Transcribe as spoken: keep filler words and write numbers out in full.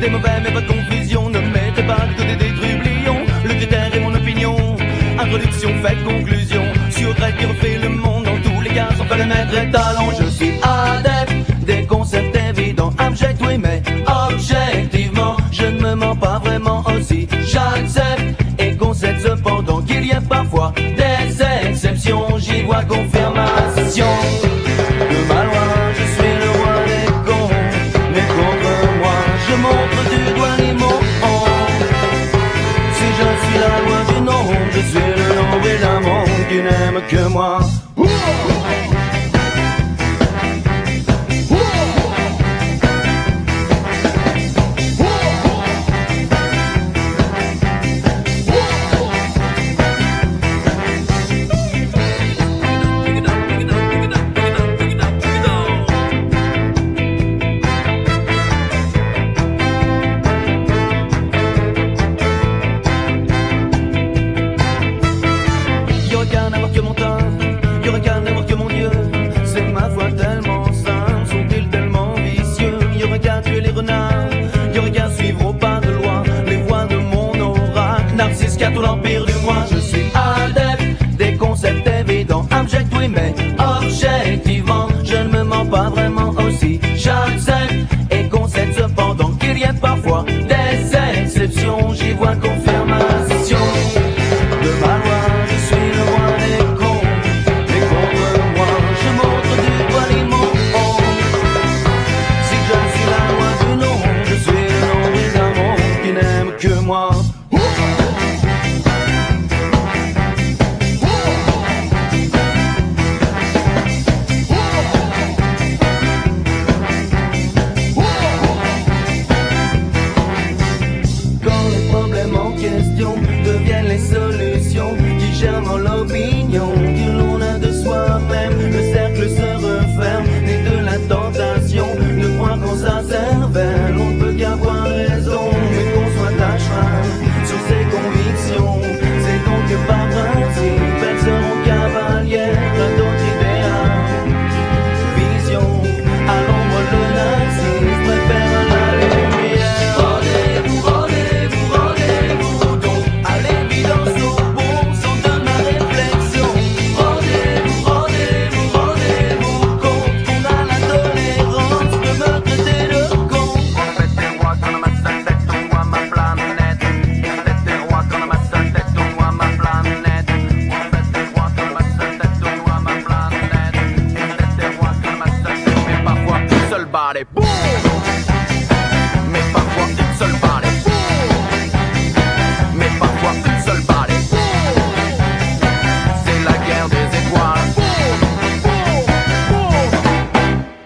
Des mauvais mais pas de confusion, ne mettez pas de côté des trublions. Le critère est mon opinion, introduction, fait conclusion. Sur grec qui refait le monde dans tous les cas, sans faire le maître et talent. Je suis adepte des concepts évidents, abject oui mais objectivement. Je ne me mens pas vraiment aussi, j'accepte et concède cependant qu'il y a parfois des exceptions. J'y vois confirmation de ma loi, je suis le roi des cons. Mais contre moi, je montre du doigt les mots. Si je suis la loi du non, je suis le nombril d'un monde qui n'aime que moi. Tout l'empire du moi, je suis adepte des concepts évidents, abject oui mais objectivement. Je ne me mens pas vraiment aussi, j'accepte et concède cependant qu'il y a parfois des exceptions. J'y vois confirmation de ma loi, je suis le roi des cons. Mais contre moi, je montre du doigt les mots. Si je suis la loi du non, je suis le nombril d'un monde qui n'aime que moi. Deviennent les solutions qui germent en l'opinion que l'on a de soi-même. Le cercle se referme, né de la tentation de croire qu'on s'assène.